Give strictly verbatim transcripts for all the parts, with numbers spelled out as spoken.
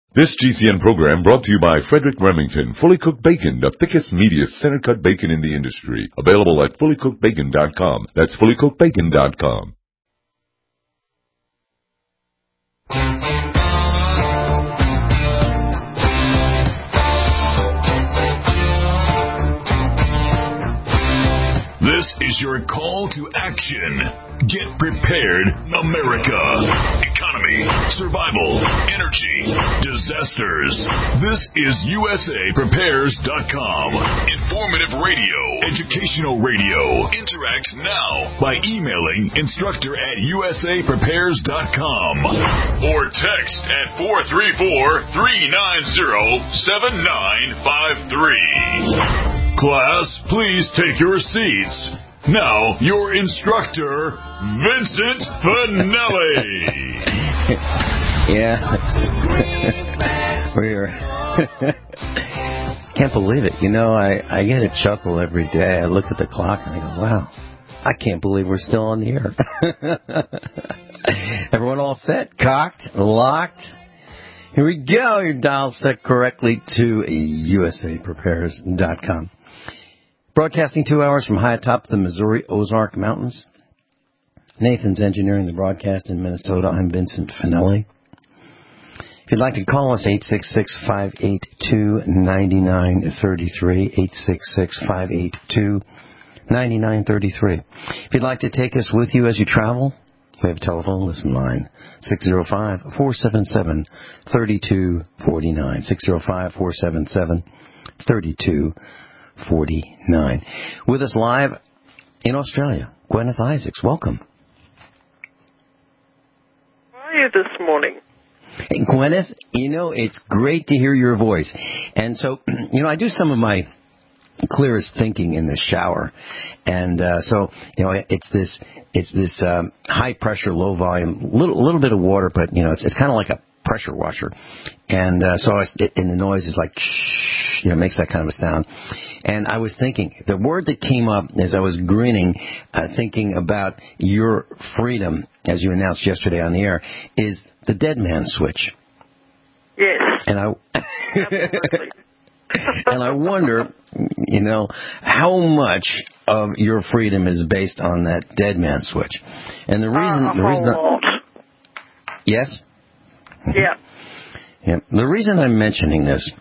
This G C N program brought to you by Frederick Remington, Fully Cooked Bacon, the thickest, meatiest, center-cut bacon in the industry. Available at fully cooked bacon dot com. That's fully cooked bacon dot com. This is your call to action. Get prepared, America. Economy, survival, energy, disasters. This is U S A Prepares dot com. Informative radio, educational radio. Interact now by emailing instructor at U S A Prepares dot com or text at four three four, three nine zero, seven nine five three. Class, please take your seats. Now, your instructor, Vincent Finelli. Yeah. We're can't believe it. You know, I, I get a chuckle every day. I look at the clock and I go, wow, I can't believe we're still on the air. Everyone all set? Cocked? Locked? Here we go. Your dial set correctly to U S A Prepares dot com. Broadcasting two hours from high atop the Missouri Ozark Mountains. Nathan's engineering the broadcast in Minnesota. I'm Vincent Finelli. If you'd like to call us, eight six six, five eight two, nine nine three three, eight six six, five eight two, nine nine three three. If you'd like to take us with you as you travel, we have a telephone listen line, six oh five, four seven seven, three two four nine, six oh five, four seven seven, three two four nine. With us live in Australia, Gwyneth Isaacs. Welcome. How are you this morning? Hey, Gwyneth, you know, it's great to hear your voice. And so, you know, I do some of my clearest thinking in the shower. And uh, so, you know, it's this it's this um, high pressure, low volume, little little bit of water, but, you know, it's, it's kind of like a pressure washer. And uh, so, I, it, and the noise is like, shh, you know, makes that kind of a sound. And I was thinking, the word that came up as I was grinning, uh, thinking about your freedom, as you announced yesterday on the air, is the dead man switch. Yes. And I, Absolutely. and I wonder, you know, how much of your freedom is based on that dead man switch. And the reason, uh, a the reason, whole lot. Yes. Yeah. Yeah. The reason I'm mentioning this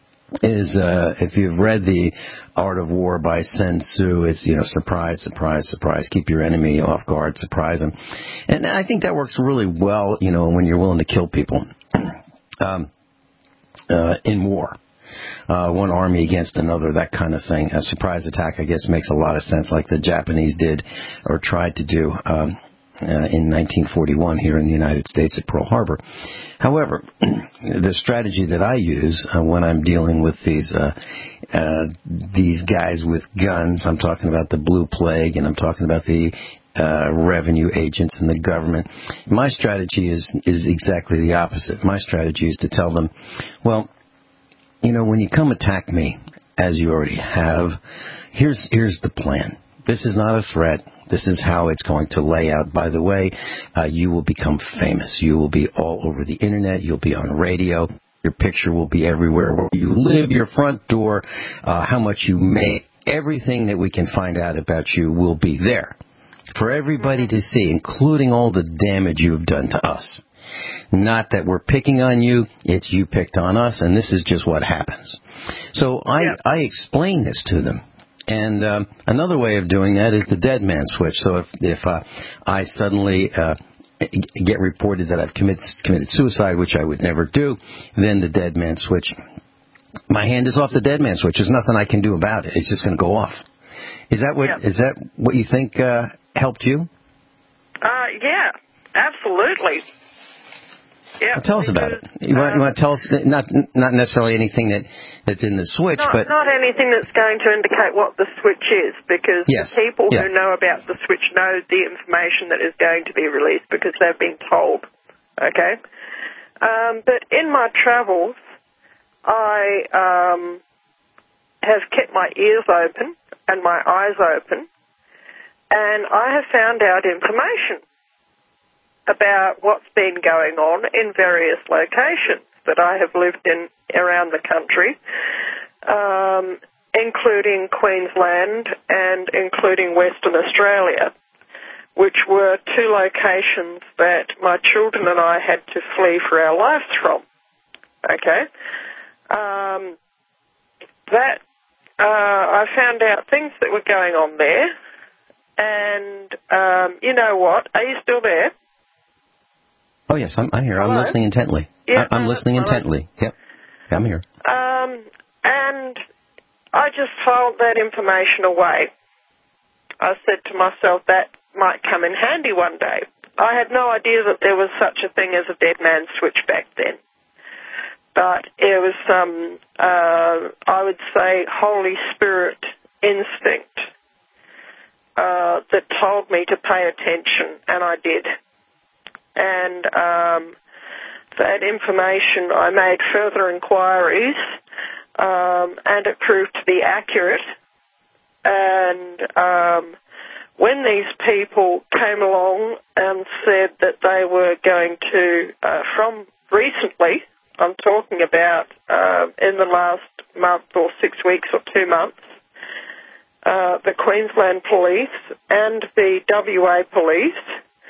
is uh, if you've read The Art of War by Sun Tzu, it's, you know, surprise, surprise, surprise. Keep your enemy off guard, surprise them. And I think that works really well, you know, when you're willing to kill people um, uh, in war. Uh, one army against another, that kind of thing. A surprise attack, I guess, makes a lot of sense, like the Japanese did or tried to do um, uh, in nineteen forty-one here in the United States at Pearl Harbor. However, the strategy that I use uh, when I'm dealing with these uh, uh, these guys with guns, I'm talking about the Blue Plague, and I'm talking about the uh, revenue agents and the government. My strategy is is exactly the opposite. My strategy is to tell them, well, you know, when you come attack me, as you already have, here's here's the plan. This is not a threat. This is how it's going to lay out. By the way, uh, you will become famous. You will be all over the Internet. You'll be on radio. Your picture will be everywhere. Where you live, your front door, uh, how much you make, everything that we can find out about you will be there for everybody to see, including all the damage you've done to us. Not that we're picking on you, it's you picked on us, and this is just what happens. So I, yeah. I explain this to them. And um, another way of doing that is the dead man switch. So if, if uh, I suddenly uh, get reported that I've committed, committed suicide, which I would never do, then the dead man switch, my hand is off the dead man switch. There's nothing I can do about it. It's just going to go off. Is that what, yeah. is that what you think uh, helped you? Uh, yeah, absolutely. Yeah, well, tell us about it. You want, um, you want to tell us, not not necessarily anything that, that's in the switch, not, but... Not anything that's going to indicate what the switch is, because yes. the people yeah. who know about the switch know the information that is going to be released because they've been told, okay? Um, but in my travels, I um, have kept my ears open and my eyes open, and I have found out information about what's been going on in various locations. that I have lived in around the country, um, including Queensland and including Western Australia, which were two locations that my children and I had to flee for our lives from. Okay? Um, that, uh, I found out things that were going on there, and um, you know what? Are you still there? Oh, yes, I'm, I'm here. Hello? I'm listening intently. Yeah, I, I'm no, listening hello. intently. Yep, I'm here. Um, and I just filed that information away. I said to myself, that might come in handy one day. I had no idea that there was such a thing as a dead man's switch back then. But it was some, uh, I would say, Holy Spirit instinct uh, that told me to pay attention, and I did. And um, that information, I made further inquiries, um, and it proved to be accurate. And um, when these people came along and said that they were going to, uh, from recently, I'm talking about uh, in the last month or six weeks or two months, uh, the Queensland Police and the W A Police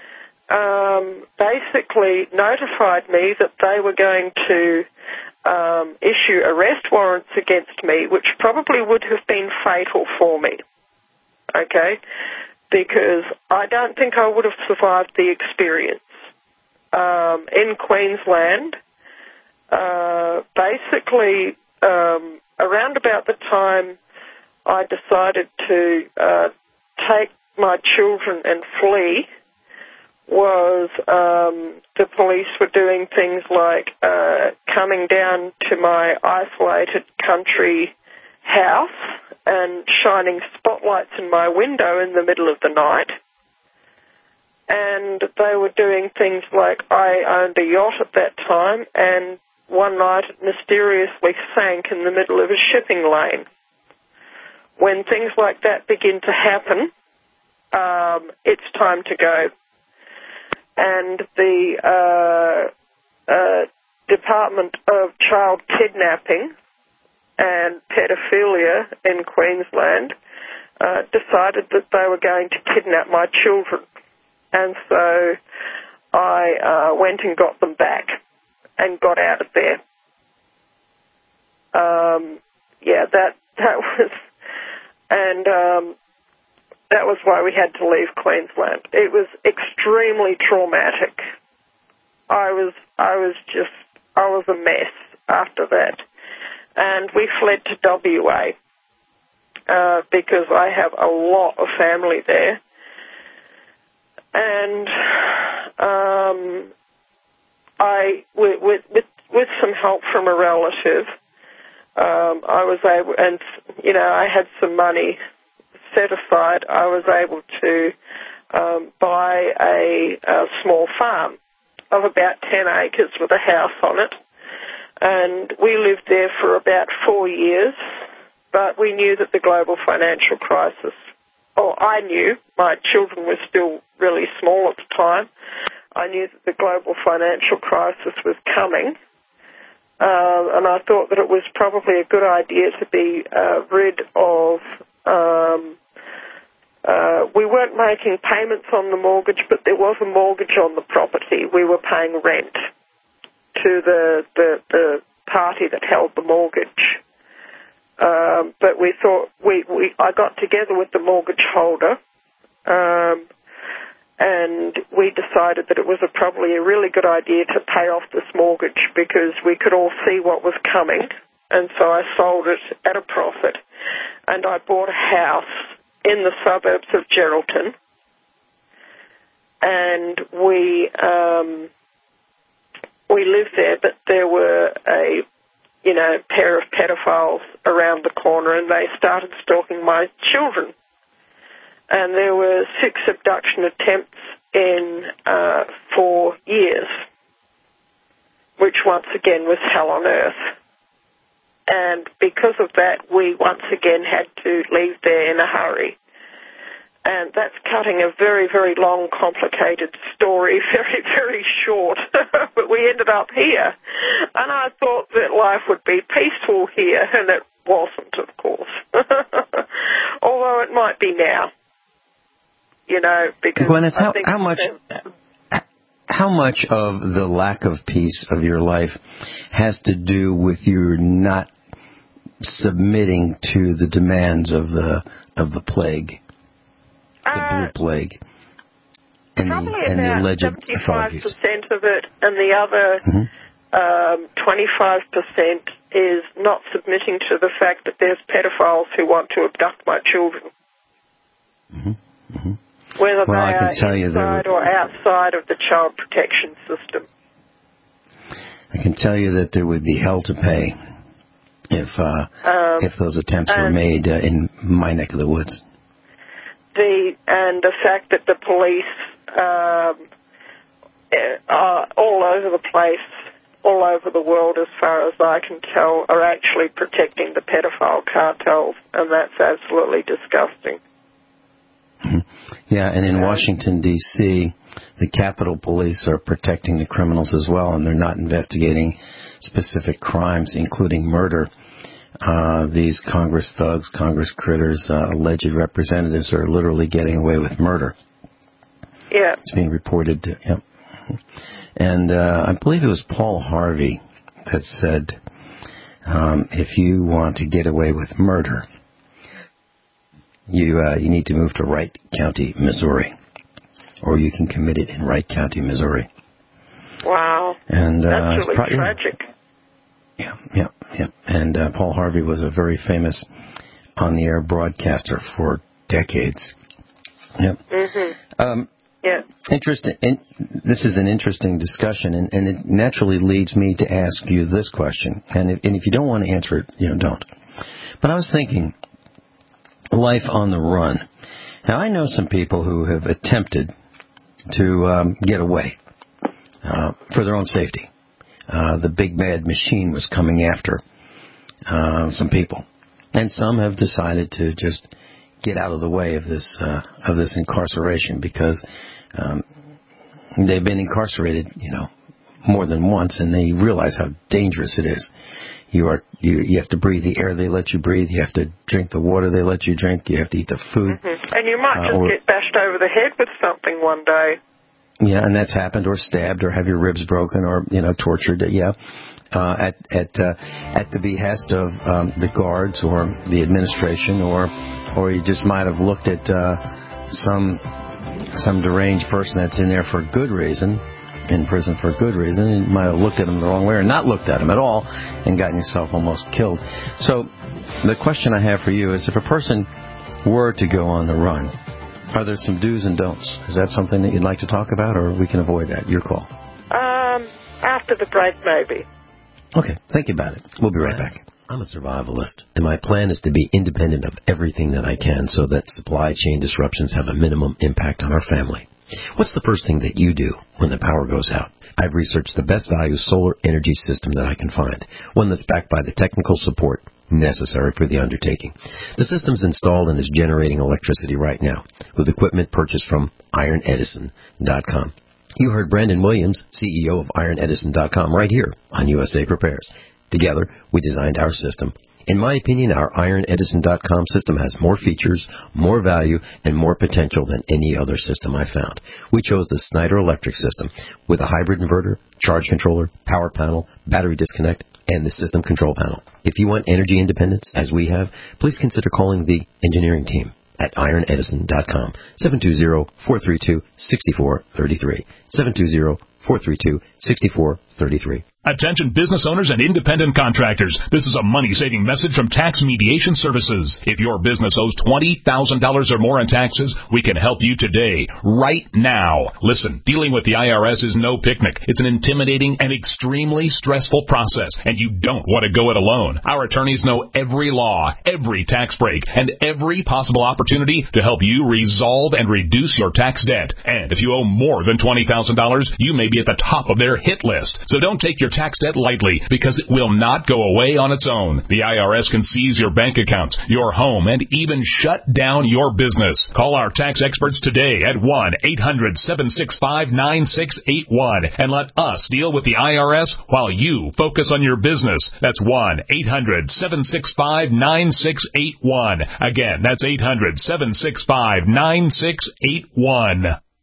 um, basically notified me that they were going to um, issue arrest warrants against me, which probably would have been fatal for me, okay, because I don't think I would have survived the experience. Um, in Queensland, Uh, basically, um, around about the time I decided to uh, take my children and flee, was um, the police were doing things like uh, coming down to my isolated country house and shining spotlights in my window in the middle of the night. And they were doing things like, I owned a yacht at that time, and one night it mysteriously sank in the middle of a shipping lane. When things like that begin to happen, um, it's time to go. And the uh, uh, Department of Child Kidnapping and Pedophilia in Queensland uh, decided that they were going to kidnap my children. And so I uh, went and got them back and got out of there. Um, yeah, that that was, and um, that was why we had to leave Queensland. It was extremely traumatic. I was, I was just, I was a mess after that, and we fled to W A uh, because I have a lot of family there, and um. I, with, with, with some help from a relative, um, I was able, and, you know, I had some money set aside, I was able to um, buy a, a small farm of about ten acres with a house on it. And we lived there for about four years, but we knew that the global financial crisis, or I knew, my children were still really small at the time, I knew that the global financial crisis was coming, uh, and I thought that it was probably a good idea to be uh, rid of, um, uh, we weren't making payments on the mortgage, but there was a mortgage on the property. We were paying rent to the, the, the party that held the mortgage. Um, but we thought, we, we I got together with the mortgage holder, um, and we decided that it was a, probably a really good idea to pay off this mortgage because we could all see what was coming. And so I sold it at a profit, and I bought a house in the suburbs of Geraldton. And we um, we lived there, but there were a you know pair of pedophiles around the corner, and they started stalking my children. And there were six abduction attempts in uh, four years, which once again was hell on earth. And because of that, we once again had to leave there in a hurry. And that's cutting a very, very long, complicated story very, very short. But we ended up here. And I thought that life would be peaceful here, and it wasn't, of course. Although it might be now. You know, because Gwyneth, I how, think how much... How much of the lack of peace of your life has to do with you not submitting to the demands of the of the plague, the uh, blue plague, and probably the, and the about alleged seventy-five authorities? percent of it, and the other Mm-hmm. um, twenty-five percent is not submitting to the fact that there's pedophiles who want to abduct my children. Mm-hmm. Mm-hmm. Whether Well, they I can are tell you inside there were, or outside of the child protection system. I can tell you that there would be hell to pay if uh, Um, if those attempts were made uh, in my neck of the woods. The and the fact that the police um, are all over the place, all over the world, as far as I can tell, are actually protecting the pedophile cartels, and that's absolutely disgusting. Yeah, and in Washington, D C, the Capitol Police are protecting the criminals as well, and they're not investigating specific crimes, including murder. Uh, these Congress thugs, Congress critters, uh, alleged representatives are literally getting away with murder. Yeah. It's being reported. To, yep. And uh, I believe it was Paul Harvey that said, um, if you want to get away with murder, You uh, you need to move to Wright County, Missouri, or you can commit it in Wright County, Missouri. Wow. And uh, that's really pro- tragic. Yeah, yeah, yeah. And uh, Paul Harvey was a very famous on-the-air broadcaster for decades. Yep. Mm-hmm. Um, yeah. Interesting. In, this is an interesting discussion, and, and it naturally leads me to ask you this question. And if, and if you don't want to answer it, you know, don't. But I was thinking. Life on the run. Now, I know some people who have attempted to um, get away uh, for their own safety. Uh, the big bad machine was coming after uh, some people, and some have decided to just get out of the way of this uh, of this incarceration because um, they've been incarcerated, you know, more than once, and they realize how dangerous it is. You are you, you have to breathe the air they let you breathe. You have to drink the water they let you drink. You have to eat the food. Mm-hmm. And you might uh, just or, get bashed over the head with something one day. Yeah, and that's happened, or stabbed, or have your ribs broken, or you know tortured. Yeah, uh, at at uh, at the behest of um, the guards or the administration, or or you just might have looked at uh, some some deranged person that's in there for good reason. In prison for a good reason, and you might have looked at him the wrong way or not looked at him at all and gotten yourself almost killed. So the question I have for you is, if a person were to go on the run, are there some do's and don'ts? Is that something that you'd like to talk about, or we can avoid that? Your call. Um, after the break, maybe. Okay, think about it. We'll be right back. I'm a survivalist, and my plan is to be independent of everything that I can so that supply chain disruptions have a minimum impact on our family. What's the first thing that you do when the power goes out? I've researched the best value solar energy system that I can find, one that's backed by the technical support necessary for the undertaking. The system's installed and is generating electricity right now with equipment purchased from Iron Edison dot com. You heard Brandon Williams, C E O of Iron Edison dot com, right here on U S A Prepares. Together, we designed our system. In my opinion, our Iron Edison dot com system has more features, more value, and more potential than any other system I've found. We chose the Snyder Electric system with a hybrid inverter, charge controller, power panel, battery disconnect, and the system control panel. If you want energy independence, as we have, please consider calling the engineering team at Iron Edison dot com, seven two zero, four three two, six four three three, seven two zero, four three two, six four three three. Attention business owners and independent contractors. This is a money-saving message from Tax Mediation Services. If your business owes twenty thousand dollars or more in taxes, we can help you today, right now. Listen, dealing with the I R S is no picnic. It's an intimidating and extremely stressful process, and you don't want to go it alone. Our attorneys know every law, every tax break, and every possible opportunity to help you resolve and reduce your tax debt. And if you owe more than twenty thousand dollars, you may may be at the top of their hit list. So don't take your tax debt lightly, because it will not go away on its own. The I R S can seize your bank accounts, your home, and even shut down your business. Call our tax experts today at one eight hundred seven six five nine six eight one and let us deal with the I R S while you focus on your business. That's one eight hundred seven six five nine six eight one. Again, that's eight hundred seven six five nine six eight one.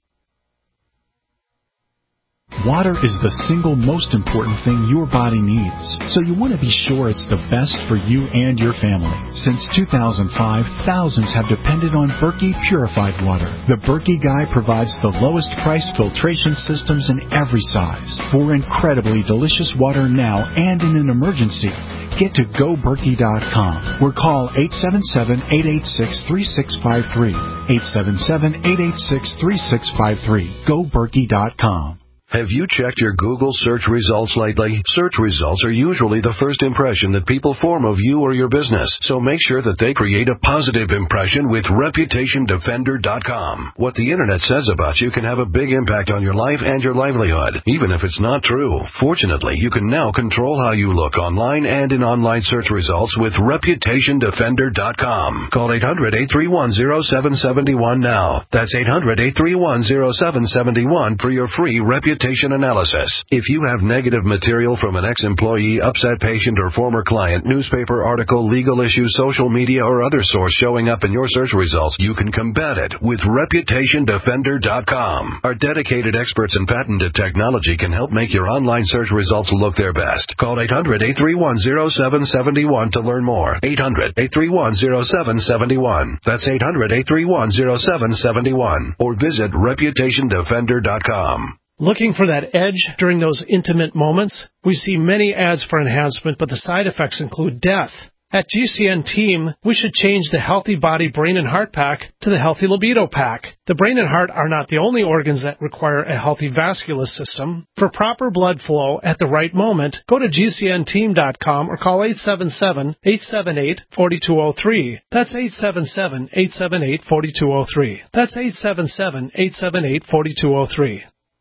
Water is the single most important thing your body needs, so you want to be sure it's the best for you and your family. Since two thousand five, thousands have depended on Berkey Purified Water. The Berkey Guy provides the lowest priced filtration systems in every size for incredibly delicious water now and in an emergency. Get to go berkey dot com or call eight seven seven, eight eight six, three six five three. eight seven seven, eight eight six, three six five three. go berkey dot com. Have you checked your Google search results lately? Search results are usually the first impression that people form of you or your business, so make sure that they create a positive impression with reputation defender dot com. What the Internet says about you can have a big impact on your life and your livelihood, even if it's not true. Fortunately, you can now control how you look online and in online search results with reputation defender dot com. Call eight hundred, eight three one, zero seven seven one now. That's eight hundred, eight three one, zero seven seven one for your free reputation analysis. If you have negative material from an ex-employee, upset patient, or former client, newspaper article, legal issue, social media, or other source showing up in your search results, you can combat it with reputation defender dot com. Our dedicated experts in patented technology can help make your online search results look their best. Call eight hundred, eight three one, zero seven seven one to learn more. eight hundred, eight three one, zero seven seven one. That's eight hundred, eight three one, zero seven seven one. Or visit reputation defender dot com. Looking for that edge during those intimate moments? We see many ads for enhancement, but the side effects include death. At G C N Team, we should change the Healthy Body, Brain, and Heart Pack to the Healthy Libido Pack. The brain and heart are not the only organs that require a healthy vascular system. For proper blood flow at the right moment, go to G C N team dot com or call eight seven seven, eight seven eight, four two zero three. That's eight seven seven, eight seven eight, four two zero three. That's eight seven seven, eight seven eight, four two zero three.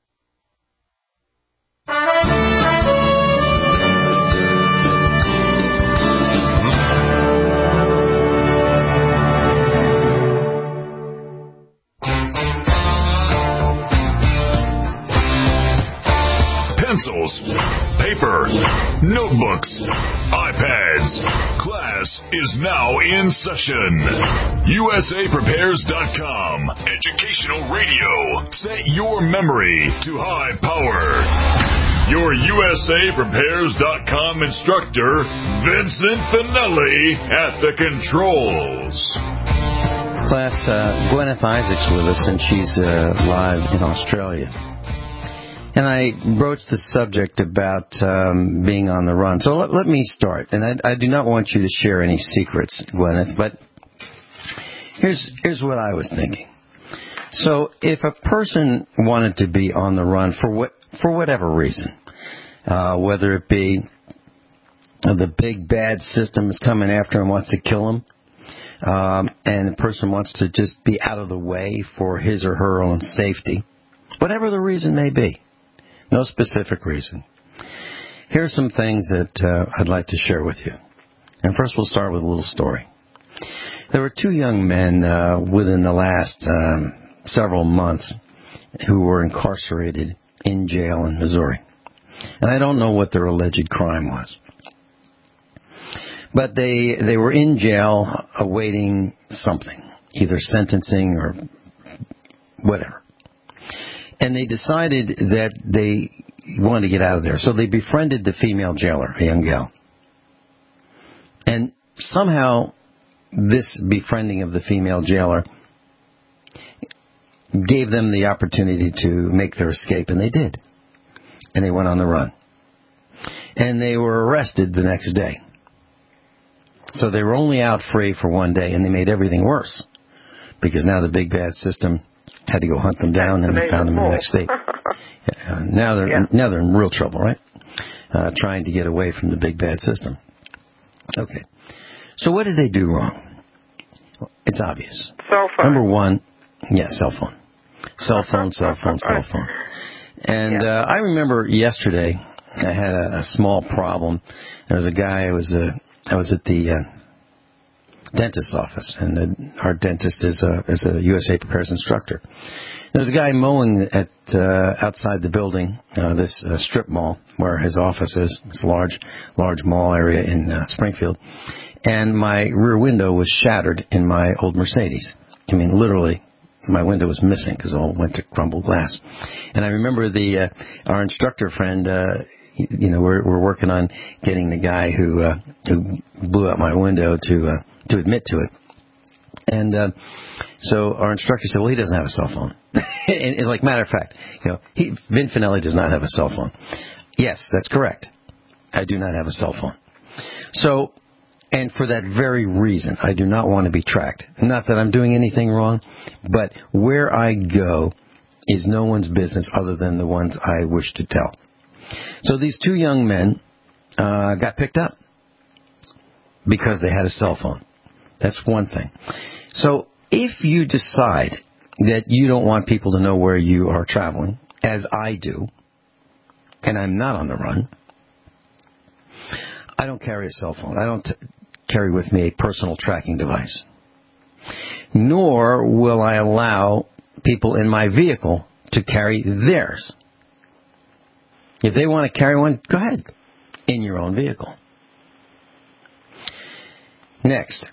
Pencils, paper, notebooks, iPads. Class is now in session. U S A Prepares dot com. Educational radio. Set your memory to high power. Your U S A Prepares dot com instructor, Vincent Finelli, at the controls. Class, uh, Gwyneth Isaacs with us, and she's uh, live in Australia. And I broached the subject about um, being on the run. So let, let me start. And I, I do not want you to share any secrets, Gwyneth, but here's here's what I was thinking. So if a person wanted to be on the run for what for whatever reason, uh, whether it be the big bad system is coming after him, wants to kill him, um, and the person wants to just be out of the way for his or her own safety, whatever the reason may be. No specific reason. Here are some things that uh, I'd like to share with you. And first we'll start with a little story. There were two young men uh, within the last um, several months who were incarcerated in jail in Missouri. And I don't know what their alleged crime was. But they they were in jail awaiting something, either sentencing or whatever. And they decided that they wanted to get out of there. So they befriended the female jailer, a young gal. And somehow this befriending of the female jailer gave them the opportunity to make their escape, and they did. And they went on the run. And they were arrested the next day. So they were only out free for one day, and they made everything worse. Because now the big bad system had to go hunt them down, and they found them in the next state. Uh, now they're yeah. now they're in real trouble, right? Uh, trying to get away from the big bad system. Okay. So what did they do wrong? It's obvious. Cell phone. Number one, yeah, cell phone. Cell phone, cell phone, cell phone. And Yeah. uh, I remember yesterday I had a, a small problem. There was a guy. I was uh, I was at the uh, dentist's office, and the, our dentist is a is a U S A Prepares instructor. There was a guy mowing at uh, outside the building, uh, this uh, strip mall where his office is. It's a large large mall area in uh, Springfield, and my rear window was shattered in my old Mercedes. I mean, literally. My window was missing because all went to crumbled glass. And I remember the uh, our instructor friend, uh, you know, we're, we're working on getting the guy who uh, who blew out my window to uh, to admit to it. And uh, so our instructor said, well, he doesn't have a cell phone. And it's like, matter of fact, you know, he, Vin Finelli does not have a cell phone. Yes, that's correct. I do not have a cell phone. So... And for that very reason, I do not want to be tracked. Not that I'm doing anything wrong, but where I go is no one's business other than the ones I wish to tell. So these two young men uh, got picked up because they had a cell phone. That's one thing. So if you decide that you don't want people to know where you are traveling, as I do, and I'm not on the run, I don't carry a cell phone. I don't t- carry with me a personal tracking device. Nor will I allow people in my vehicle to carry theirs. If they want to carry one, go ahead, in your own vehicle. Next,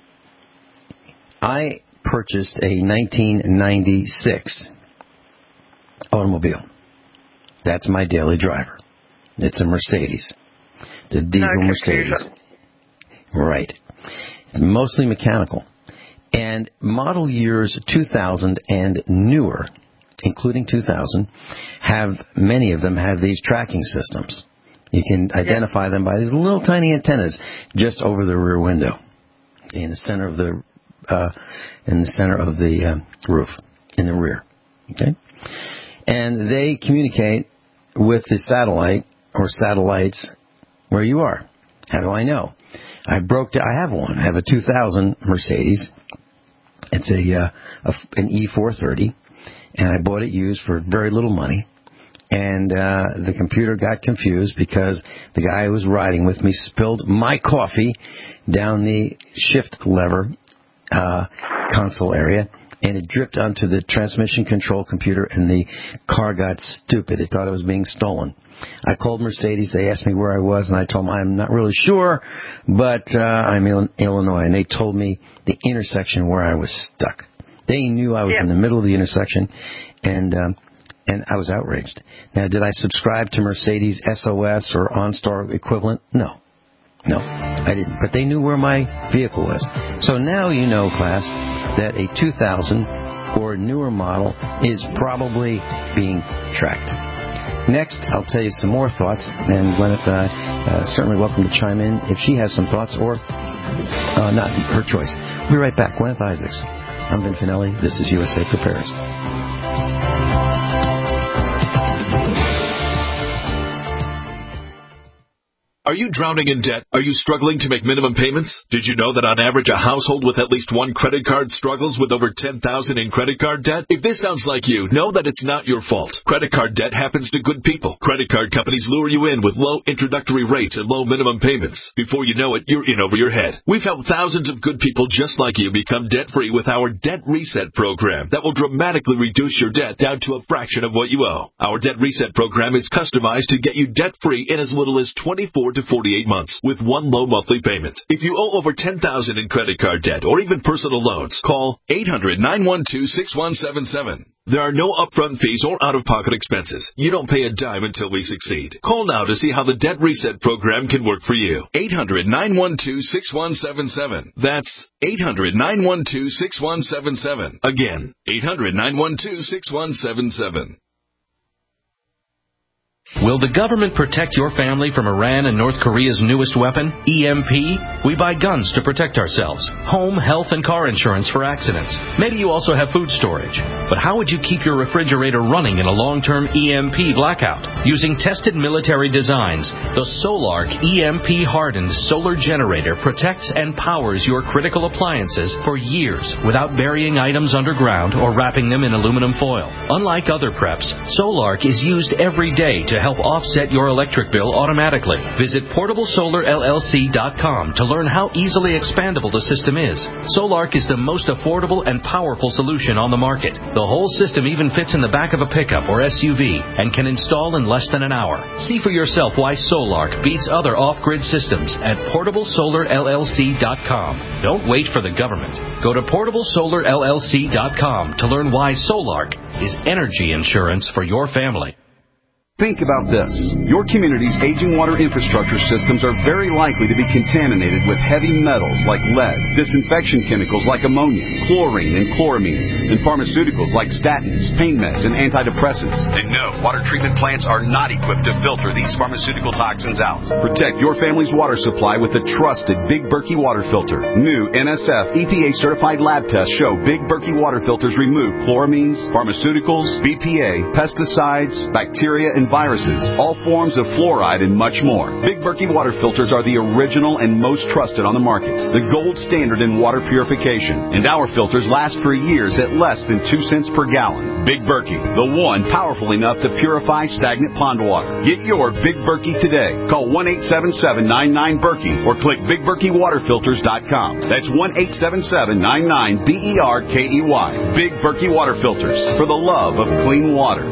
I purchased a nineteen ninety-six automobile. That's my daily driver. It's a Mercedes. The diesel no Mercedes. Right. Mostly mechanical. And model years two thousand and newer, including two thousand, have, many of them have these tracking systems. You can identify them by these little tiny antennas just over the rear window, in the center of the, uh, in the center of the uh, roof, in the rear. Okay? And they communicate with the satellite or satellites where you are. How do I know? I broke. I have one. I have a two thousand Mercedes. It's a, uh, a an E four thirty, and I bought it used for very little money. And uh, the computer got confused because the guy who was riding with me spilled my coffee down the shift lever uh, console area, and it dripped onto the transmission control computer, and the car got stupid. It thought it was being stolen. I called Mercedes. They asked me where I was, and I told them I'm not really sure, but uh, I'm in Illinois. And they told me the intersection where I was stuck. They knew I was yeah. in the middle of the intersection, and um, and I was outraged. Now, did I subscribe to Mercedes S O S or OnStar equivalent? No. No, I didn't. But they knew where my vehicle was. So now you know, class, that a two thousand or newer model is probably being tracked. Next, I'll tell you some more thoughts, and Gwyneth, uh, uh, certainly welcome to chime in if she has some thoughts, or uh, not her choice. We'll be right back. Gwyneth Isaacs. I'm Vin Finelli. This is U S A Prepares. Are you drowning in debt? Are you struggling to make minimum payments? Did you know that on average a household with at least one credit card struggles with over ten thousand dollars in credit card debt? If this sounds like you, know that it's not your fault. Credit card debt happens to good people. Credit card companies lure you in with low introductory rates and low minimum payments. Before you know it, you're in over your head. We've helped thousands of good people just like you become debt-free with our Debt Reset program that will dramatically reduce your debt down to a fraction of what you owe. Our Debt Reset program is customized to get you debt-free in as little as twenty-four to forty-eight months with one low monthly payment. If you owe over ten thousand dollars in credit card debt or even personal loans, call eight hundred, nine one two, six one seven seven. There are no upfront fees or out-of-pocket expenses. You don't pay a dime until we succeed. Call now to see how the Debt Reset program can work for you. eight hundred, nine one two, six one seven seven. That's eight hundred, nine one two, six one seven seven. Again, eight hundred, nine one two, six one seven seven. Will the government protect your family from Iran and North Korea's newest weapon, E M P? We buy guns to protect ourselves, home, health, and car insurance for accidents. Maybe you also have food storage. But how would you keep your refrigerator running in a long-term E M P blackout? Using tested military designs, the Solark E M P-hardened solar generator protects and powers your critical appliances for years without burying items underground or wrapping them in aluminum foil. Unlike other preps, Solark is used every day to help offset your electric bill automatically. Visit portable solar L L C dot com to learn how easily expandable the system is. Solark is the most affordable and powerful solution on the market. The whole system even fits in the back of a pickup or S U V and can install in less than an hour. See for yourself why Solark beats other off-grid systems at portable solar L L C dot com. Don't wait for the government. Go to portable solar L L C dot com to learn why Solark is energy insurance for your family. Think about this. Your community's aging water infrastructure systems are very likely to be contaminated with heavy metals like lead, disinfection chemicals like ammonia, chlorine and chloramines, and pharmaceuticals like statins, pain meds, and antidepressants. And no, water treatment plants are not equipped to filter these pharmaceutical toxins out. Protect your family's water supply with the trusted Big Berkey water filter. New N S F E P A-certified lab tests show Big Berkey water filters remove chloramines, pharmaceuticals, B P A, pesticides, bacteria, and viruses, all forms of fluoride, and much more. Big Berkey water filters are the original and most trusted on the market, the gold standard in water purification, and our filters last for years at less than two cents per gallon. Big Berkey, the one powerful enough to purify stagnant pond water. Get your Big Berkey today. Call one eight seven seven, nine nine, Berkey or click big berkey water filters dot com. That's one eight seven seven, nine nine, B E R K E Y. Big Berkey water filters, for the love of clean water.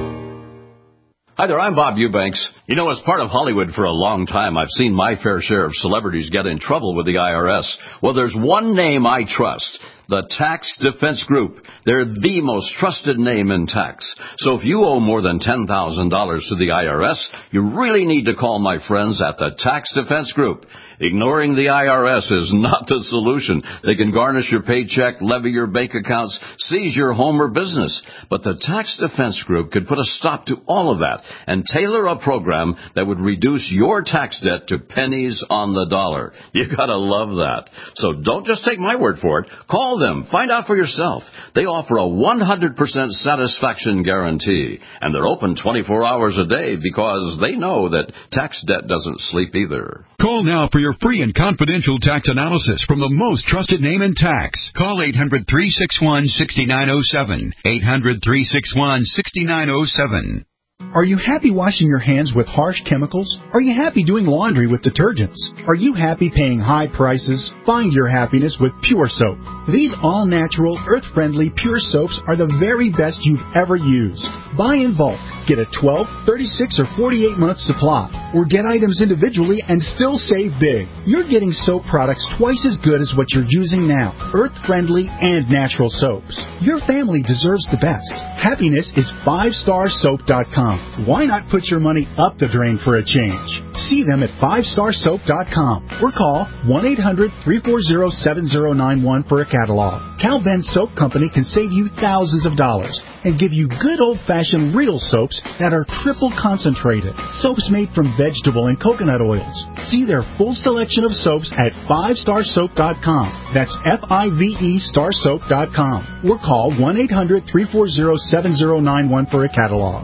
Hi there, I'm Bob Eubanks. You know, as part of Hollywood for a long time, I've seen my fair share of celebrities get in trouble with the I R S. Well, there's one name I trust. The Tax Defense Group. They're the most trusted name in tax. So if you owe more than ten thousand dollars to the I R S, you really need to call my friends at the Tax Defense Group. Ignoring the I R S is not the solution. They can garnish your paycheck, levy your bank accounts, seize your home or business. But the Tax Defense Group could put a stop to all of that and tailor a program that would reduce your tax debt to pennies on the dollar. You gotta love that. So don't just take my word for it. Call them. Find out for yourself. They offer a one hundred percent satisfaction guarantee. And they're open twenty-four hours a day because they know that tax debt doesn't sleep either. Call now for your free and confidential tax analysis from the most trusted name in tax. Call eight hundred, three six one, six nine zero seven. eight hundred, three six one, six nine zero seven. Are you happy washing your hands with harsh chemicals? Are you happy doing laundry with detergents? Are you happy paying high prices? Find your happiness with Pure Soap. These all-natural, earth-friendly Pure Soaps are the very best you've ever used. Buy in bulk. Get a twelve, thirty-six, or forty-eight month supply. Or get items individually and still save big. You're getting soap products twice as good as what you're using now. Earth-friendly and natural soaps. Your family deserves the best. Happiness is five star soap dot com. Why not put your money up the drain for a change? See them at five star soap dot com or call one eight hundred, three four zero, seven zero nine one for a catalog. Cal Ben Soap Company can save you thousands of dollars and give you good old-fashioned real soaps that are triple concentrated. Soaps made from vegetable and coconut oils. See their full selection of soaps at five star soap dot com. That's F I V E star soap dot com. Or call one eight hundred, three four zero, seven zero nine one for a catalog.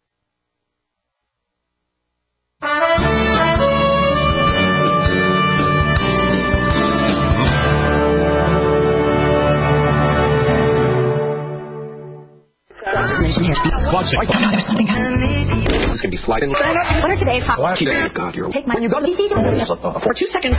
Watch it. There's something happening. It's going to be sliding. What are today's hot? Oh, God, you're... Take my... When you go to the season... For two seconds...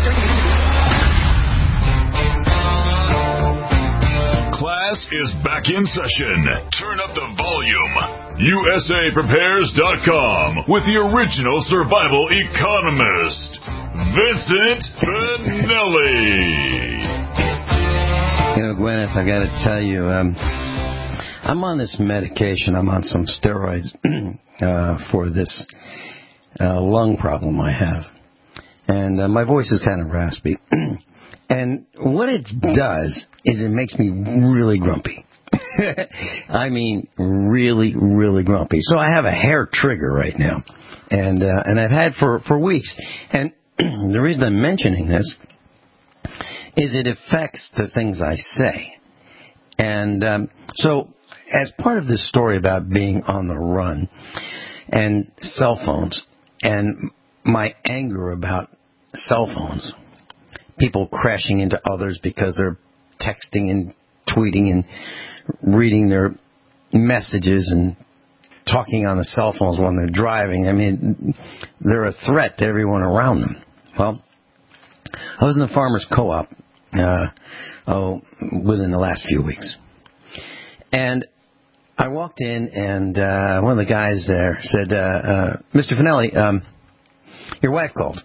Class is back in session. Turn up the volume. U S A Prepares dot com with the original survival economist, Vincent Benelli. You know, Gwyneth, I got to tell you... um I'm on this medication. I'm on some steroids uh, for this uh, lung problem I have. And uh, my voice is kind of raspy. And what it does is it makes me really grumpy. I mean, really, really grumpy. So I have a hair trigger right now. and uh, and I've had for for weeks. And the reason I'm mentioning this is it affects the things I say. And um, so, as part of this story about being on the run and cell phones and my anger about cell phones, people crashing into others because they're texting and tweeting and reading their messages and talking on the cell phones when they're driving. I mean, they're a threat to everyone around them. Well, I was in the Farmers Co-op uh, oh, within the last few weeks. And I walked in, and uh, one of the guys there said, uh, uh, Mister Finelli, um, your wife called.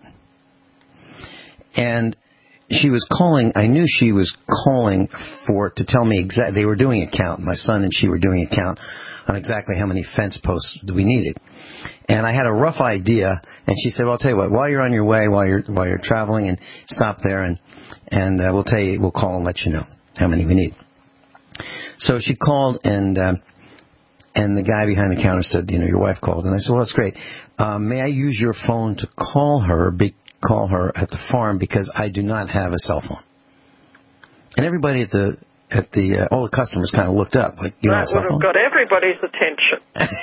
And she was calling, I knew she was calling for, to tell me exactly, they were doing a count, my son and she were doing a count on exactly how many fence posts we needed. And I had a rough idea, and she said, well, I'll tell you what, while you're on your way, while you're while you're traveling, and stop there, and, and uh, we'll tell you, we'll call and let you know how many we need. So she called, and uh, and the guy behind the counter said, you know, your wife called. And I said, well, that's great. Um, may I use your phone to call her, be, call her at the farm, because I do not have a cell phone. And everybody at the at the uh, all the customers kind of looked up, like, you that have a cell would phone? have got everybody's attention.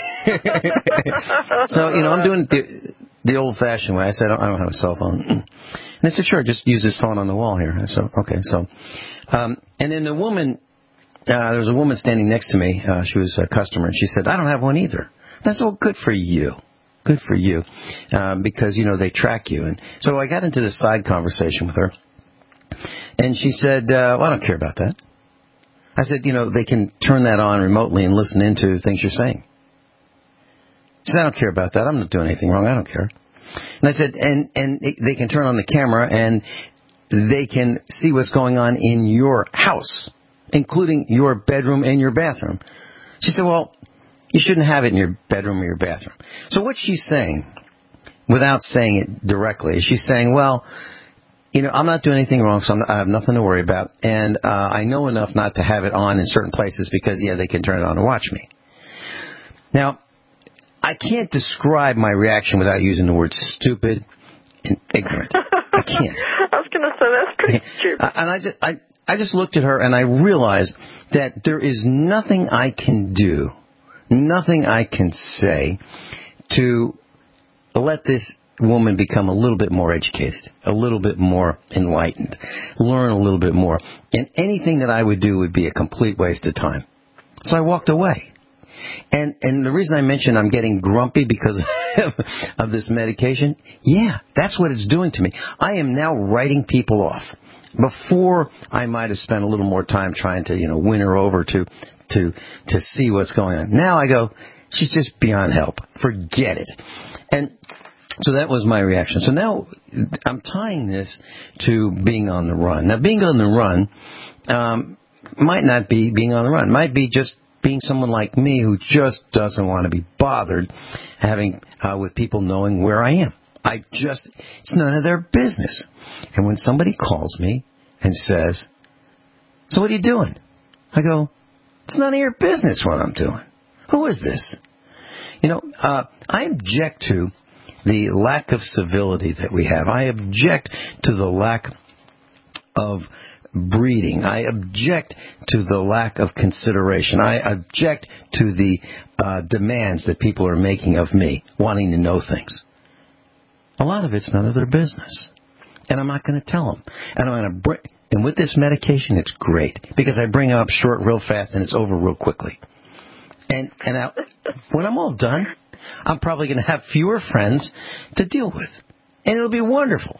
So, you know, I'm doing it the, the old-fashioned way. I said, I don't have a cell phone. And they said, sure, just use this phone on the wall here. I said, okay. So, um, and then the woman, uh, there was a woman standing next to me. Uh, she was a customer, and she said, I don't have one either. And I said, well, good for you. Good for you. Um, because, you know, they track you. And so I got into this side conversation with her. And she said, uh, well, I don't care about that. I said, you know, they can turn that on remotely and listen into things you're saying. She said, I don't care about that. I'm not doing anything wrong. I don't care. And I said, and, and they can turn on the camera and they can see what's going on in your house, including your bedroom and your bathroom. She said, well, you shouldn't have it in your bedroom or your bathroom. So what she's saying, without saying it directly, she's saying, well, you know, I'm not doing anything wrong, so I'm not, I have nothing to worry about. And uh, I know enough not to have it on in certain places because, yeah, they can turn it on and watch me. Now, I can't describe my reaction without using the word stupid and ignorant. I can't. I was going to say, that's pretty stupid. And I just, I, I just looked at her and I realized that there is nothing I can do, nothing I can say to let this woman become a little bit more educated, a little bit more enlightened, learn a little bit more. And anything that I would do would be a complete waste of time. So I walked away. And and the reason I mentioned I'm getting grumpy because of this medication, yeah, that's what it's doing to me. I am now writing people off. Before, I might have spent a little more time trying to, you know, win her over to to to see what's going on. Now I go, she's just beyond help. Forget it. And so that was my reaction. So now I'm tying this to being on the run. Now, being on the run um, might not be being on the run. It might be just being someone like me who just doesn't want to be bothered having uh, with people knowing where I am. I just, it's none of their business. And when somebody calls me and says, so what are you doing? I go, it's none of your business what I'm doing. Who is this? You know, uh, I object to the lack of civility that we have. I object to the lack of breeding. I object to the lack of consideration. I object to the uh, demands that people are making of me, wanting to know things. A lot of it's none of their business. And I'm not going to tell them. And I'm going to bring, and with this medication, it's great because I bring it up short real fast and it's over real quickly. And, and I, when I'm all done, I'm probably going to have fewer friends to deal with. And it'll be wonderful.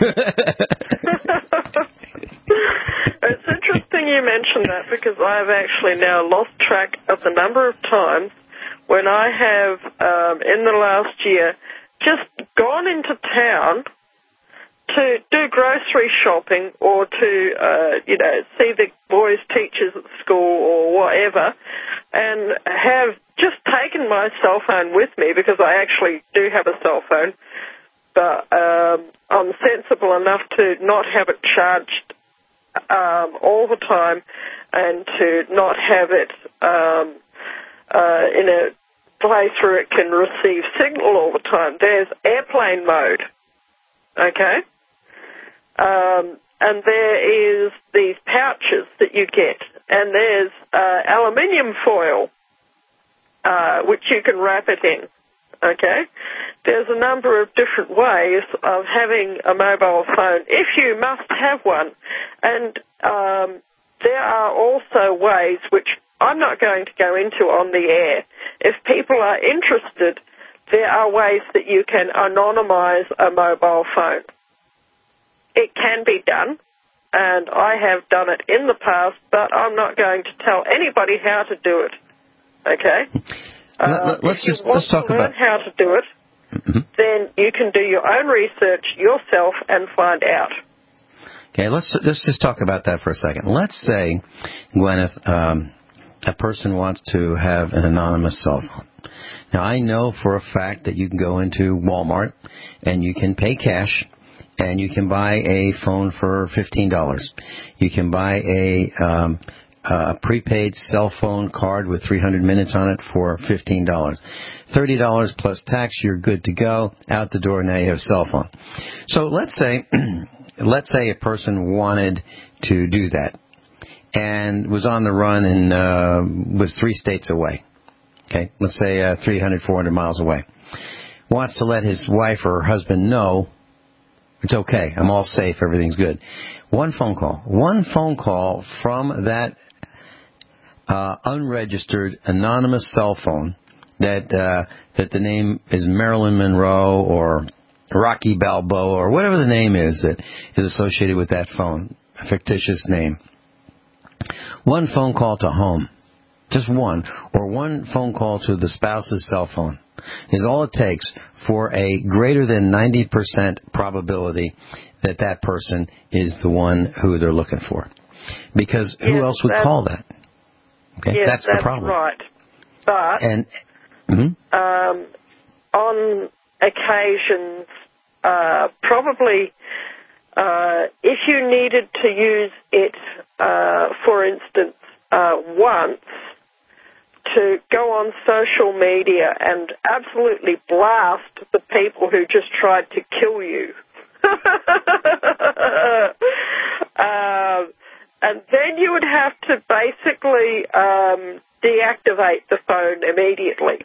It's interesting you mention that because I've actually now lost track of the number of times when I have, um, in the last year, just gone into town to do grocery shopping or to, uh, you know, see the boys' teachers at school or whatever, and have just taken my cell phone with me because I actually do have a cell phone, but um, I'm sensible enough to not have it charged um, all the time and to not have it um, uh, in a place where it can receive signal all the time. There's airplane mode, okay? Um, and there is these pouches that you get, and there's uh, aluminium foil, uh, which you can wrap it in, okay? There's a number of different ways of having a mobile phone, if you must have one. And um, there are also ways which I'm not going to go into on the air. If people are interested, there are ways that you can anonymize a mobile phone. It can be done, and I have done it in the past, but I'm not going to tell anybody how to do it, okay? Uh, let's if just you let's talk want to learn about how to do it, mm-hmm. then you can do your own research yourself and find out. Okay, let's let's just talk about that for a second. Let's say, Gwyneth, um, a person wants to have an anonymous cell phone. Now, I know for a fact that you can go into Walmart and you can pay cash and you can buy a phone for fifteen dollars. You can buy a um, a prepaid cell phone card with three hundred minutes on it for fifteen dollars. thirty dollars plus tax, you're good to go. Out the door, now you have a cell phone. So let's say, let's say a person wanted to do that and was on the run and uh, was three states away. Okay, let's say uh, three hundred, four hundred miles away. Wants to let his wife or husband know it's okay, I'm all safe, everything's good. One phone call. One phone call from that uh, unregistered, anonymous cell phone that uh, that the name is Marilyn Monroe or Rocky Balboa or whatever the name is that is associated with that phone, a fictitious name. One phone call to home, just one, or one phone call to the spouse's cell phone is all it takes for a greater than ninety percent probability that that person is the one who they're looking for. Because who yes, else would call that? Okay, yes, that's, that's the problem. Right. But and mm-hmm. um, on occasions, uh, probably uh, if you needed to use it, uh, for instance, uh, once, to go on social media and absolutely blast the people who just tried to kill you. um, and then you would have to basically um, deactivate the phone immediately.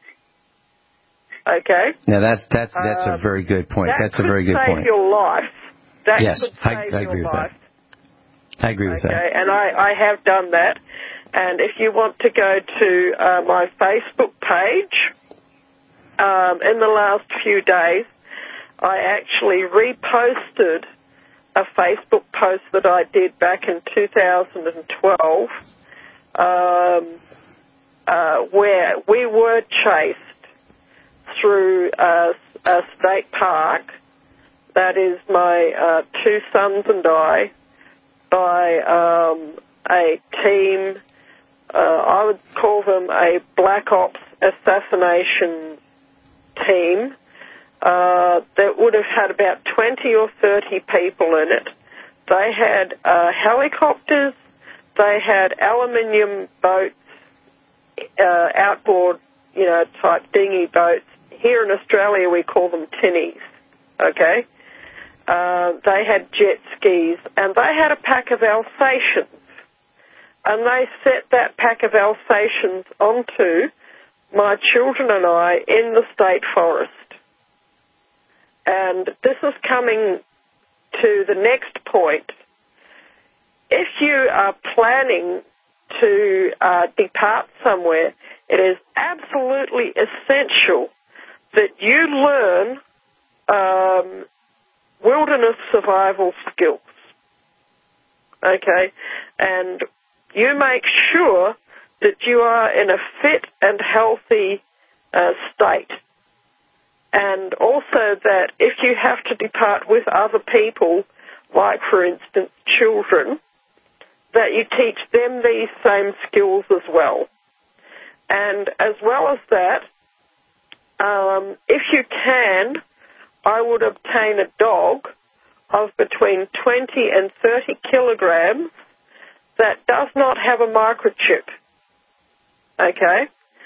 Okay? Now that's that's that's um, a very good point. That That's a very good could point. save your life. That yes, could I, save I agree your with life. that. I agree with okay, that. and I, I have done that. And if you want to go to uh, my Facebook page, um, in the last few days, I actually reposted a Facebook post that I did back in two thousand twelve, um, uh, where we were chased through a, a state park. That is my uh, two sons and I, by um, a team. Uh, I would call them a Black Ops assassination team uh, that would have had about twenty or thirty people in it. They had uh, helicopters, they had aluminium boats, uh, outboard, you know, type dinghy boats. Here in Australia we call them tinnies, okay? Uh, they had jet skis, and they had a pack of Alsatians. And they set that pack of Alsatians onto my children and I in the state forest. And this is coming to the next point. If you are planning to uh, depart somewhere, it is absolutely essential that you learn um, wilderness survival skills. Okay? And you make sure that you are in a fit and healthy uh, state. And also that if you have to depart with other people, like, for instance, children, that you teach them these same skills as well. And as well as that, um, if you can, I would obtain a dog of between twenty and thirty kilograms that does not have a microchip, okay?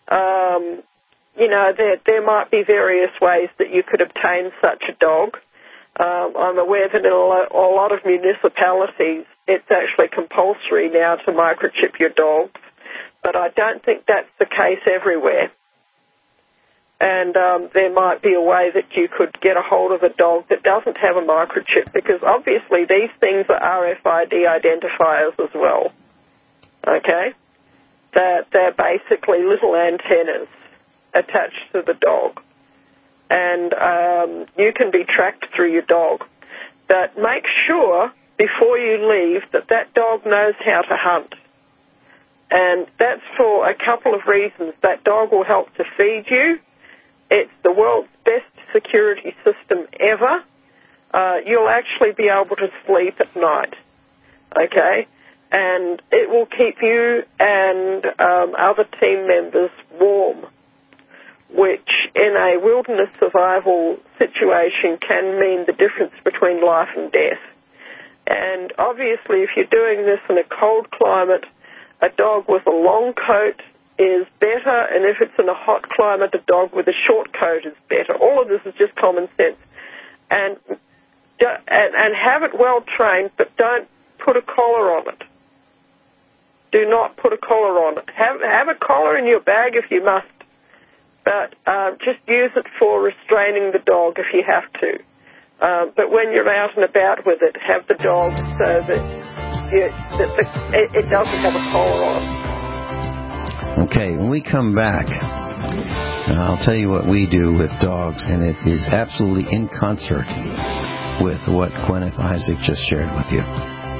Um, you know, there, there might be various ways that you could obtain such a dog. Um, I'm aware that in a lot, a lot of municipalities, it's actually compulsory now to microchip your dogs, but I don't think that's the case everywhere. And um, there might be a way that you could get a hold of a dog that doesn't have a microchip, because obviously these things are R F I D identifiers as well. Okay? They're, they're basically little antennas attached to the dog. And um, you can be tracked through your dog. But make sure before you leave that that dog knows how to hunt. And that's for a couple of reasons. That dog will help to feed you. It's the world's best security system ever. Uh, you'll actually be able to sleep at night, okay? And it will keep you and um, other team members warm, which in a wilderness survival situation can mean the difference between life and death. And obviously, if you're doing this in a cold climate, a dog with a long coat is better, and if it's in a hot climate, a dog with a short coat is better. All of this is just common sense. And and, and have it well trained, but don't put a collar on it. Do not put a collar on it. Have, have a collar in your bag if you must, but uh, just use it for restraining the dog if you have to. Um, but when you're out and about with it, have the dog so that, you, that the, it, it doesn't have a collar on. Okay, when we come back, I'll tell you what we do with dogs, and it is absolutely in concert with what Gwyneth Isaac just shared with you.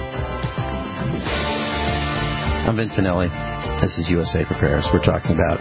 I'm Vin Finelli. This is U S A Prepares. We're talking about...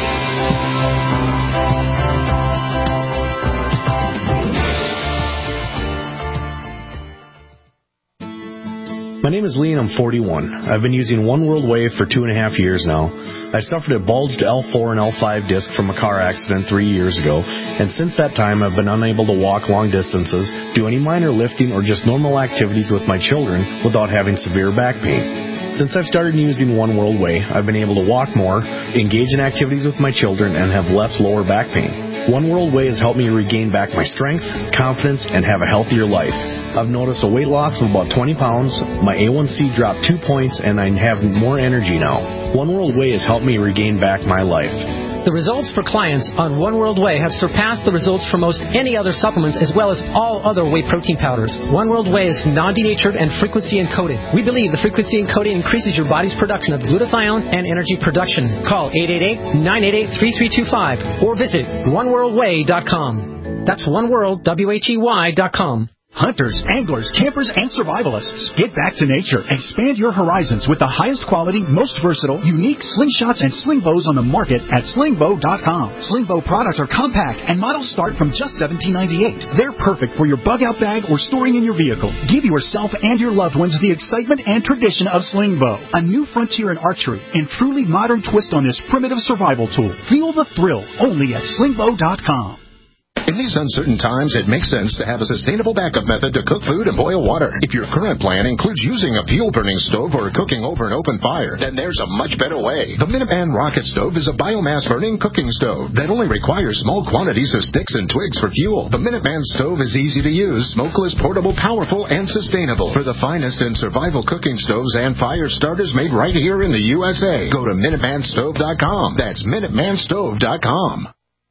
My name is Lee and I'm forty-one. I've been using One World Wave for two and a half years now. I suffered a bulged L four and L five disc from a car accident three years ago, and since that time I've been unable to walk long distances, do any minor lifting, or just normal activities with my children without having severe back pain. Since I've started using One World Way, I've been able to walk more, engage in activities with my children, and have less lower back pain. One World Way has helped me regain back my strength, confidence, and have a healthier life. I've noticed a weight loss of about twenty pounds, my A one C dropped two points, and I have more energy now. One World Way has helped me regain back my life. The results for clients on One World Whey have surpassed the results for most any other supplements, as well as all other whey protein powders. One World Whey is non-denatured and frequency encoded. We believe the frequency encoding increases your body's production of glutathione and energy production. Call eight eight eight, nine eight eight, three three two five or visit one world whey dot com. That's one world, W H E Y dot com. Hunters, anglers, campers, and survivalists, get back to nature. Expand your horizons with the highest quality, most versatile, unique slingshots and sling bows on the market at sling bow dot com. Sling bow products are compact and models start from just seventeen ninety-eight. They're perfect for your bug out bag or storing in your vehicle. Give yourself and your loved ones the excitement and tradition of sling bow, a new frontier in archery and truly modern twist on this primitive survival tool. Feel the thrill only at sling bow dot com. In these uncertain times, it makes sense to have a sustainable backup method to cook food and boil water. If your current plan includes using a fuel-burning stove or cooking over an open fire, then there's a much better way. The Minuteman Rocket Stove is a biomass-burning cooking stove that only requires small quantities of sticks and twigs for fuel. The Minuteman Stove is easy to use, smokeless, portable, powerful, and sustainable. For the finest in survival cooking stoves and fire starters made right here in the U S A, go to minuteman stove dot com. That's minuteman stove dot com.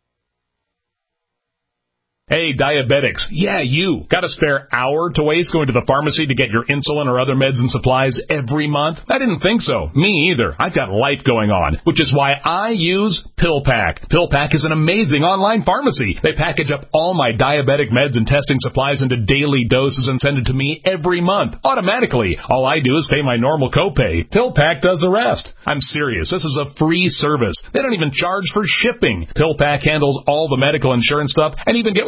Hey, diabetics. Yeah, you. Got a spare hour to waste going to the pharmacy to get your insulin or other meds and supplies every month? I didn't think so. Me either. I've got life going on, which is why I use PillPack. PillPack is an amazing online pharmacy. They package up all my diabetic meds and testing supplies into daily doses and send it to me every month, automatically. All I do is pay my normal copay. PillPack does the rest. I'm serious. This is a free service. They don't even charge for shipping. PillPack handles all the medical insurance stuff and even get with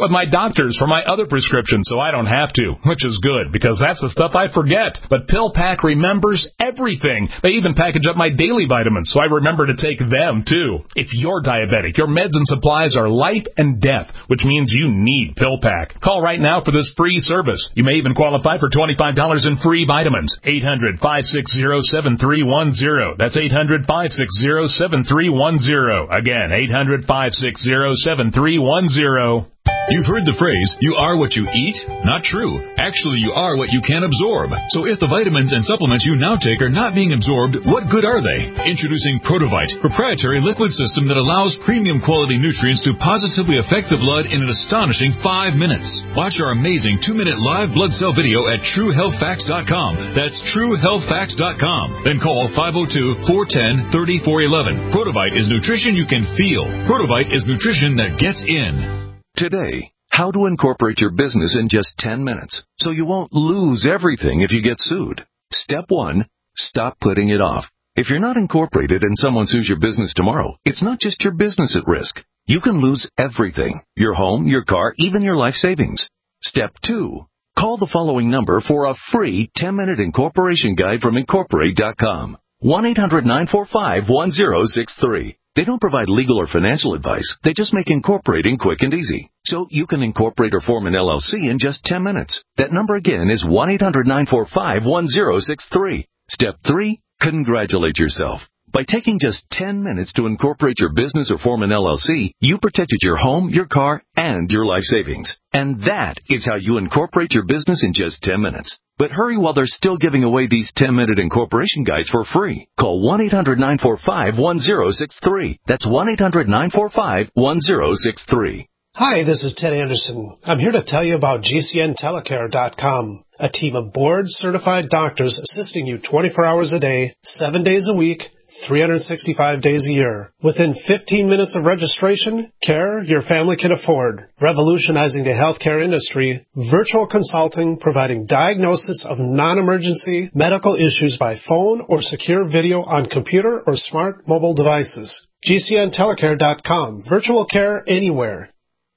with my doctors for my other prescriptions so I don't have to, which is good because that's the stuff I forget. But PillPack remembers everything. They even package up my daily vitamins so I remember to take them too. If you're diabetic, your meds and supplies are life and death, which means you need PillPack. Call right now for this free service. You may even qualify for twenty-five dollars in free vitamins. eight hundred, five six zero, seven three one zero. That's eight hundred, five six zero, seven three one zero. Again, eight hundred, five six zero, seven three one zero. You've heard the phrase, you are what you eat? Not true. Actually, you are what you can absorb. So if the vitamins and supplements you now take are not being absorbed, what good are they? Introducing Protovite, proprietary liquid system that allows premium quality nutrients to positively affect the blood in an astonishing five minutes. Watch our amazing two-minute live blood cell video at true health facts dot com. That's true health facts dot com. Then call five oh two, four one zero, three oh four one one. Protovite is nutrition you can feel. Protovite is nutrition that gets in. Today, how to incorporate your business in just ten minutes so you won't lose everything if you get sued. Step one, stop putting it off. If you're not incorporated and someone sues your business tomorrow, it's not just your business at risk. You can lose everything, your home, your car, even your life savings. Step two, call the following number for a free ten-minute incorporation guide from incorporate dot com. one eight hundred, nine four five, one zero six three. They don't provide legal or financial advice. They just make incorporating quick and easy. So you can incorporate or form an L L C in just ten minutes. That number again is one eight hundred, nine four five, one zero six three. Step three, congratulate yourself. By taking just ten minutes to incorporate your business or form an L L C, you protected your home, your car, and your life savings. And that is how you incorporate your business in just ten minutes. But hurry while they're still giving away these ten-minute incorporation guides for free. Call one eight hundred, nine four five, one zero six three. That's one eight hundred, nine four five, one zero six three. Hi, this is Ted Anderson. I'm here to tell you about G C N telecare dot com, a team of board-certified doctors assisting you twenty-four hours a day, seven days a week, three hundred sixty-five days a year. Within fifteen minutes of registration, care your family can afford. Revolutionizing the healthcare industry, virtual consulting providing diagnosis of non-emergency medical issues by phone or secure video on computer or smart mobile devices. G C N telecare dot com. Virtual care anywhere.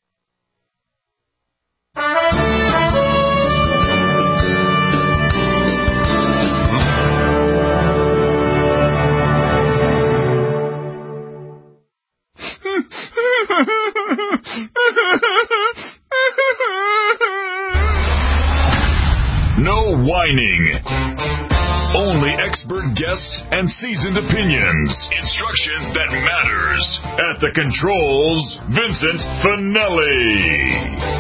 No whining. Only expert guests and seasoned opinions. Instruction that matters. At the controls, Vincent Finelli.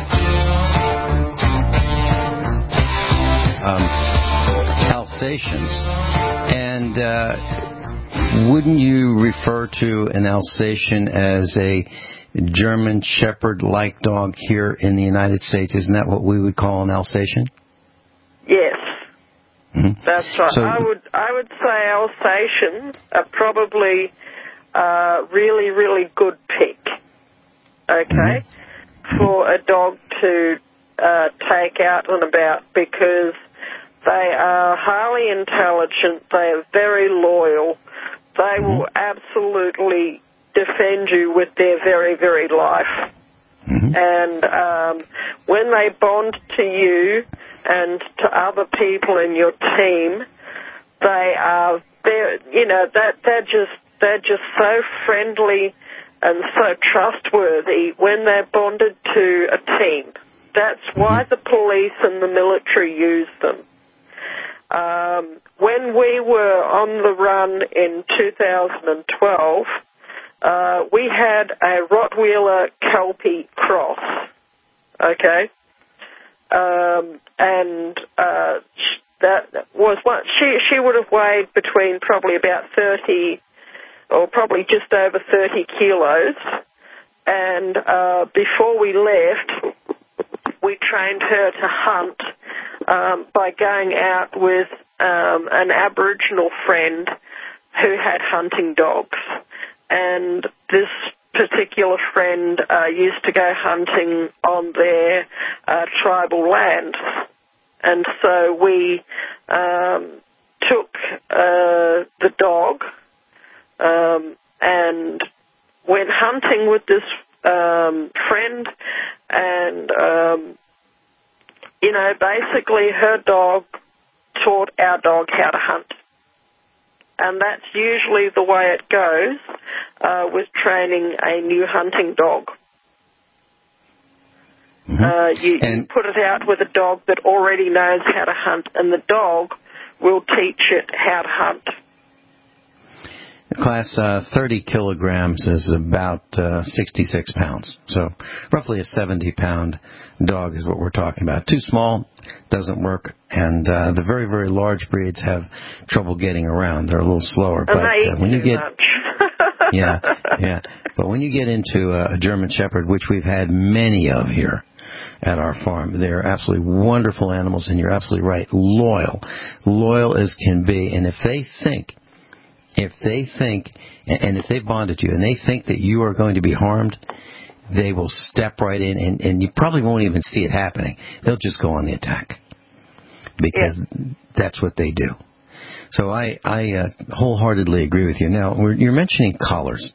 Um, Alsatians. And uh, wouldn't you refer to an Alsatian as a German Shepherd-like dog here in the United States? Isn't that what we would call an Alsatian? Yes. Mm-hmm. That's right. So, I would I would say Alsatians are probably a really, really good pick, okay, mm-hmm. for a dog to uh, take out and about because they are highly intelligent, they are very loyal, they mm-hmm. will absolutely defend you with their very, very life. Mm-hmm. And um, when they bond to you and to other people in your team, they are, they're, you know, that they're just they're just so friendly and so trustworthy when they're bonded to a team. That's why the police and the military use them. Um, when we were on the run in two thousand twelve, uh, we had a Rottweiler Kelpie cross, okay? Um, and uh, that was one. She she would have weighed between probably about thirty, or probably just over thirty kilos. And uh, before we left, we trained her to hunt um, by going out with um, an Aboriginal friend who had hunting dogs, and this particular friend uh, used to go hunting on their uh, tribal lands. And so we um, took uh, the dog um, and went hunting with this um, friend, and, um, you know, basically her dog taught our dog how to hunt. And that's usually the way it goes uh, with training a new hunting dog. Mm-hmm. Uh, you, you put it out with a dog that already knows how to hunt, and the dog will teach it how to hunt. Class uh, thirty kilograms is about uh, sixty-six pounds. So roughly a seventy-pound dog is what we're talking about. Too small, doesn't work. And uh, the very, very large breeds have trouble getting around. They're a little slower. And but they eat uh, when you too get, much. yeah, yeah. But when you get into a German Shepherd, which we've had many of here at our farm, they're absolutely wonderful animals, and you're absolutely right, loyal, loyal as can be. And if they think, if they think, and if they've bonded you, and they think that you are going to be harmed, they will step right in, and, and you probably won't even see it happening. They'll just go on the attack because yeah. that's what they do. So I, I uh, wholeheartedly agree with you. Now, we're, you're mentioning collars.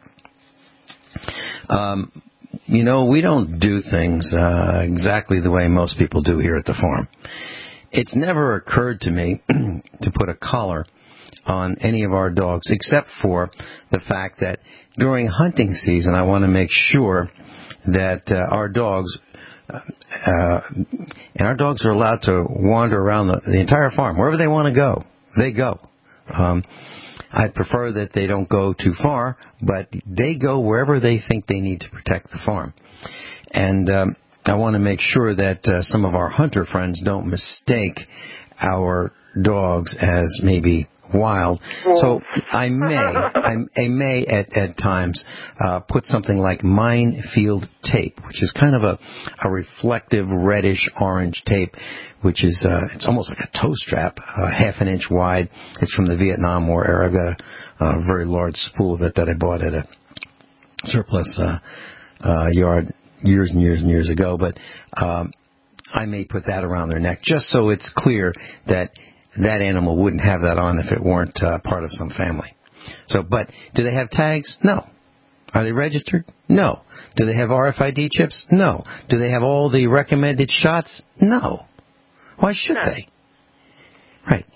Um, you know, we don't do things uh, exactly the way most people do here at the farm. It's never occurred to me to put a collar on any of our dogs, except for the fact that during hunting season, I want to make sure that uh, our dogs, uh, and our dogs are allowed to wander around the, the entire farm. Wherever they want to go, they go. Um, I prefer that they don't go too far, but they go wherever they think they need to protect the farm. And um, I want to make sure that uh, some of our hunter friends don't mistake our dogs as maybe wild. So I may, I, I may at, at times uh, put something like minefield tape, which is kind of a, a reflective reddish orange tape, which is uh, it's almost like a toe strap, uh, half an inch wide. It's from the Vietnam War era. I've got a, a very large spool of it that I bought at a surplus uh, uh, yard years and years and years ago. But um, I may put that around their neck just so it's clear that that animal wouldn't have that on if it weren't uh, part of some family. So, but do they have tags? No. Are they registered? No. Do they have R F I D chips? No. Do they have all the recommended shots? No. Why should no. they? Right.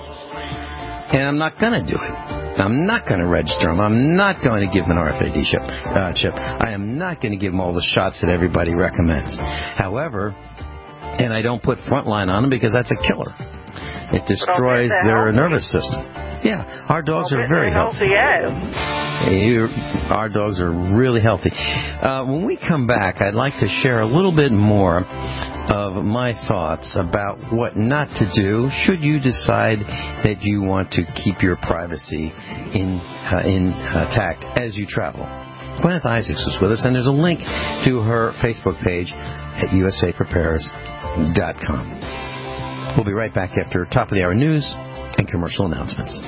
And I'm not going to do it. I'm not going to register them. I'm not going to give them an R F I D chip. Uh, chip. I am not going to give them all the shots that everybody recommends. However, and I don't put Frontline on them because that's a killer. It destroys their healthy. nervous system. Yeah, our dogs are very healthy. healthy. You, our dogs are really healthy. Uh, when we come back, I'd like to share a little bit more of my thoughts about what not to do should you decide that you want to keep your privacy in uh, intact as you travel. Gwyneth Isaacs is with us, and there's a link to her Facebook page at U S A prepares dot com. We'll be right back after top of the hour news and commercial announcements.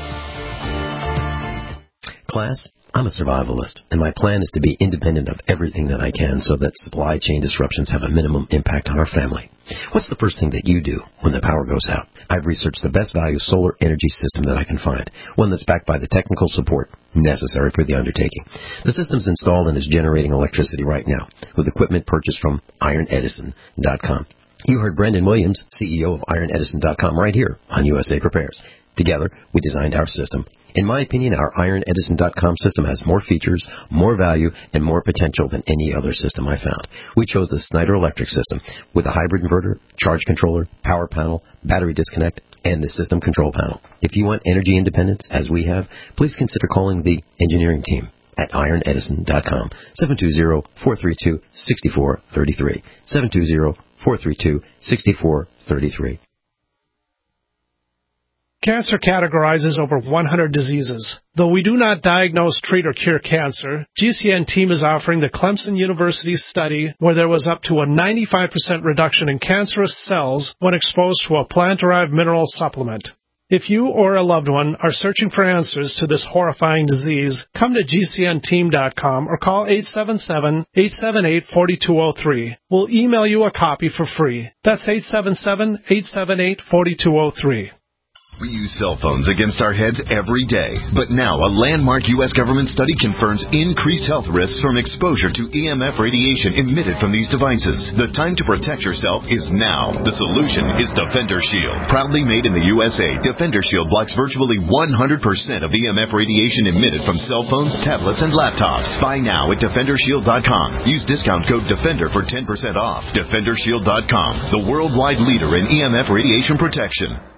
Class, I'm a survivalist, and my plan is to be independent of everything that I can so that supply chain disruptions have a minimum impact on our family. What's the first thing that you do when the power goes out? I've researched the best value solar energy system that I can find, one that's backed by the technical support necessary for the undertaking. The system's installed and is generating electricity right now with equipment purchased from iron edison dot com. You heard Brendan Williams, C E O of iron edison dot com, right here on U S A Prepares. Together, we designed our system. In my opinion, our iron edison dot com system has more features, more value, and more potential than any other system I found. We chose the Snyder Electric system with a hybrid inverter, charge controller, power panel, battery disconnect, and the system control panel. If you want energy independence, as we have, please consider calling the engineering team at iron edison dot com, seven two zero, four three two, six four three three, seven two zero, four three two, six four three three. Cancer categorizes over one hundred diseases. Though we do not diagnose, treat, or cure cancer, G C N team is offering the Clemson University study where there was up to a ninety-five percent reduction in cancerous cells when exposed to a plant-derived mineral supplement. If you or a loved one are searching for answers to this horrifying disease, come to G C N team dot com or call eight seven seven, eight seven eight, four two zero three. We'll email you a copy for free. That's eight seven seven, eight seven eight, four two zero three. We use cell phones against our heads every day. But now, a landmark U S government study confirms increased health risks from exposure to E M F radiation emitted from these devices. The time to protect yourself is now. The solution is Defender Shield. Proudly made in the U S A, Defender Shield blocks virtually one hundred percent of E M F radiation emitted from cell phones, tablets, and laptops. Buy now at Defender Shield dot com. Use discount code DEFENDER for ten percent off. Defender Shield dot com, the worldwide leader in E M F radiation protection.